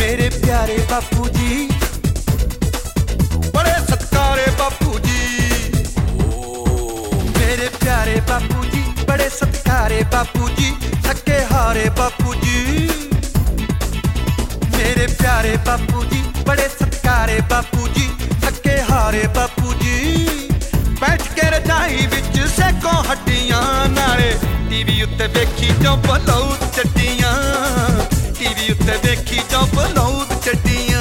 मेरे प्यारे बापू जी, बड़े सत्कारे बापू जी। मेरे प्यारे बापू जी, बड़े सत्कारे बापू जी, थके हारे बापू जी। मेरे प्यारे बापू जी, बड़े सत्कारे बापू जी, थके हारे बापू जी। बैठ के रजाई विच सेको हड्डियां नाले टीवी उत्ते वेखी जो बलौद चड्डियां, टीवी उत्ते वेखी जो बलौद चड्डियां।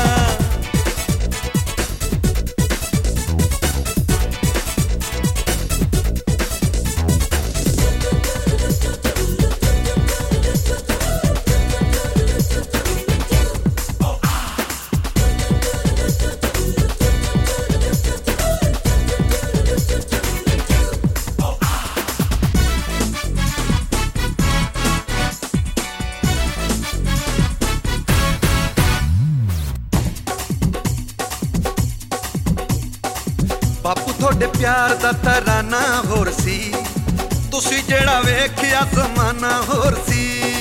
बापू थोड़े प्यार दा तराना होर सी, तुसी जेड़ा वेखिया ज़माना होर सी।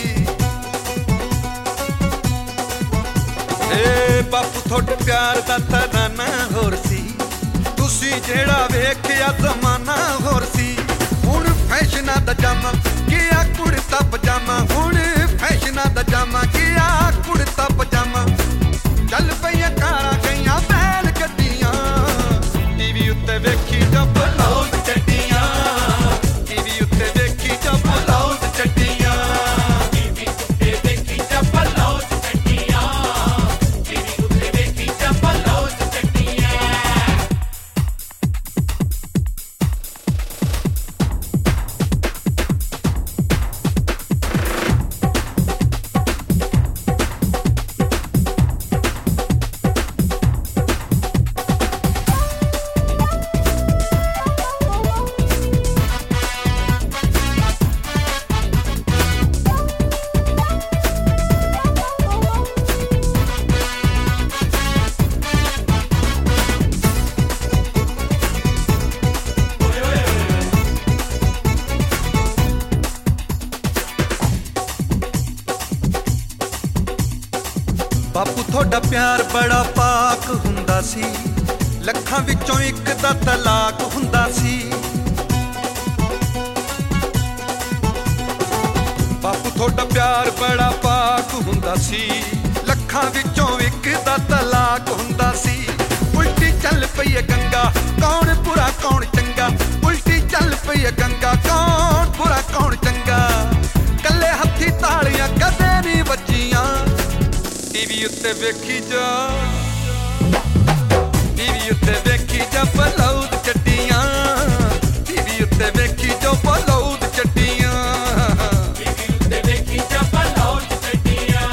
बापू थोड़े प्यार दा तराना होर सी, तुसी जेड़ा वेखिया ज़माना होर सी। हुण फैशना दा जामा किया कुड़ता पजामा, हुण फैशना दा जामा किया कुड़ता पजामा। चल पईयां कारां गईयां बैल गड्डियां, टीवी उत्ते वेखी जो बलौद चड्डियां, टीवी उत्ते वेखी जो बलौद चड्डियां, टीवी उत्ते वेखी जो बलौद चड्डियां, टीवी उत्ते वेखी जो बलौद चड्डियां। बापू थोड़ा प्यार बड़ा पाक हुंदा सी, लखां विचों एक दा तलाक हुंदा सी। बापू थोड़ा प्यार बड़ा पाक हुंदा सी, लखां विचों एक दा तलाक हुंदा सी। उल्टी चल पई है गंगा, कौन बुरा कौन चंगा, उल्टी चल पई है गंगा, कौन बुरा कौन चंगा। कल्ले हत्थी तालियां कदे नहीं बजियां, टीवी उत्ते वेखी जा, टीवी उत्ते वेखी जा बलौद चड्डियां, टीवी उत्ते वेखी जा बलौद चड्डियां, टीवी उत्ते वेखी जा बलौद चड्डियां।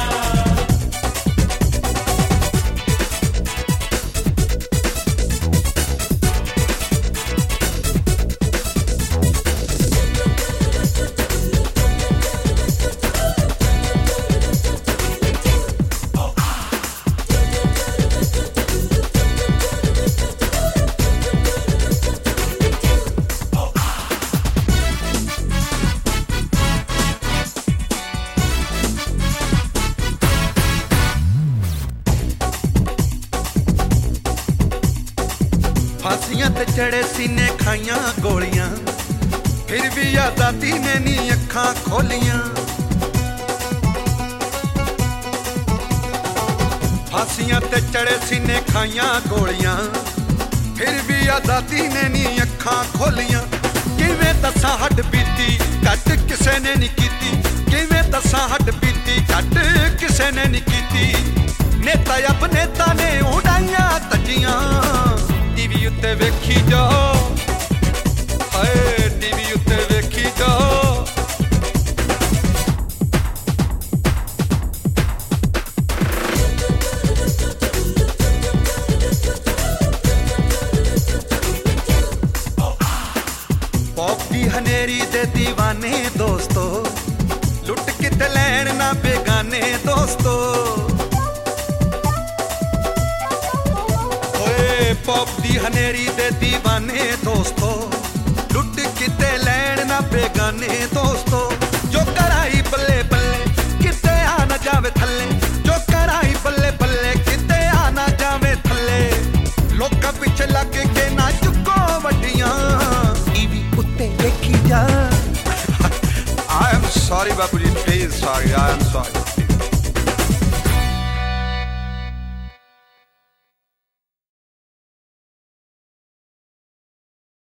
फांसियां ते चढ़े सीने खाइयां गोलियां, फिर भी आजादी ने नी अखां खोलियां। फांसियां ते चढ़े सीने खाइयां गोलियां, फिर भी आजादी ने नी अखां खोलियां। किवें दसां हड्ड बीती घट किसे ने नी कीती, किवें दसां हड्ड बीती घट किसे ने नी कीती। नेता अब नेता ने उड़ाइयां तज्जियां, टीवी उत्ते वेखी जाओ, हाय टीवी उत्ते वेखी जाओ। पॉप दी हनेरी दे दीवाने दोस्तों, लुट किते लैन ना बेगाने दोस्तों। पॉप दी हनेरी दे दीवाने दोस्तों, लुट किते लैन ना बेगाने दोस्तों। जो कराई बल्ले बल्ले किते आ न जावे थल्ले, जो कराई sorry.